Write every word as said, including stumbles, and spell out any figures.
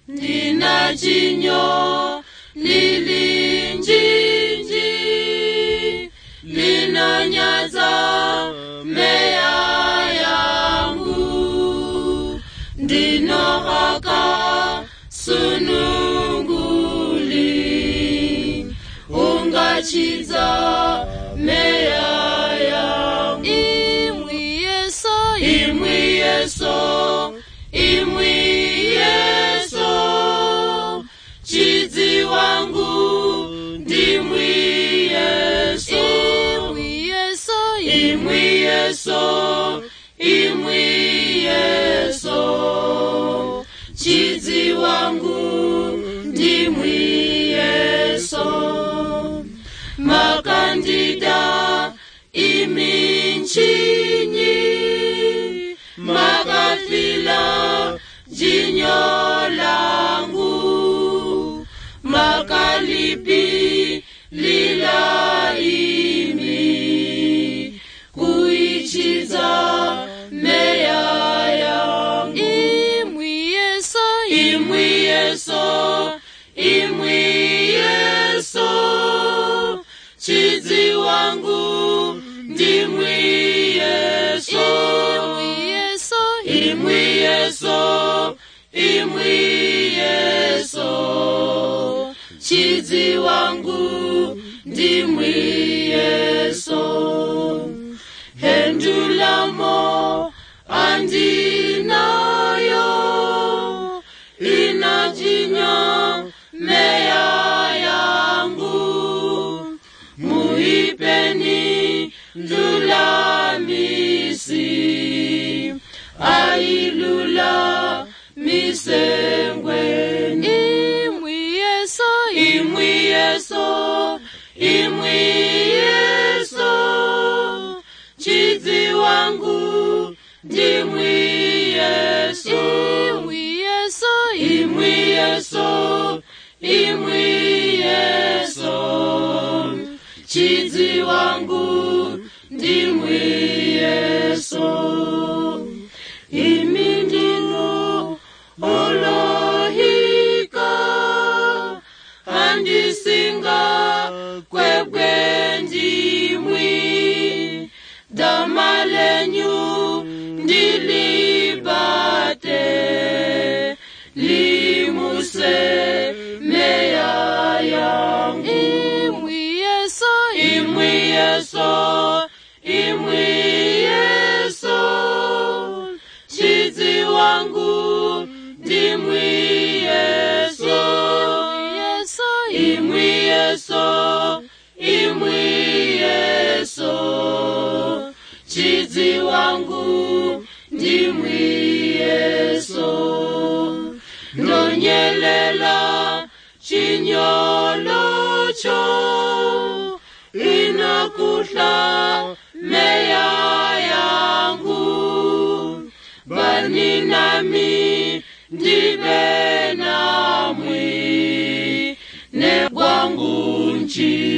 ndina jinyo lilinjinji linanyaza meya yangu ndino haka sununguli ungachiza meya yangu imwi yeso imwi yeso imwi yeso chizi wangu ndimwi yeso imwi yeso imwi yeso imwi yeso chizi wangu ndimwi yeso makandida iminchinyi makafila jinyo langu makalipi lila imi kuichiza meya yangu imwi yeso imwi yeso imwi yeso chizi wangu ndimwi yeso imwi yeso imwi yeso imwi yeso chizi wangu ndimwi yeso hendulamo andinayo inajinya meya yangu muipeni ndulamisi ailula misengweni imwi yeso imwi yeso imwi yeso chizi wangu ndimwi yeso imwi yeso imwi yeso imwi yeso chizi wangu ndimwi yeso imindino olohika andisinga kwebwe ndimwi damalenyu ndilibate limuse meya yangu imwi yeso imwi yeso imwi yeso chizi wangu ndimwi yeso imwi yeso imwi yeso chizi wangu ndimwi yeso ndonyelela chinyolocho inakuhla meya yangu bani nami ndibe namwi ne kwangu nchi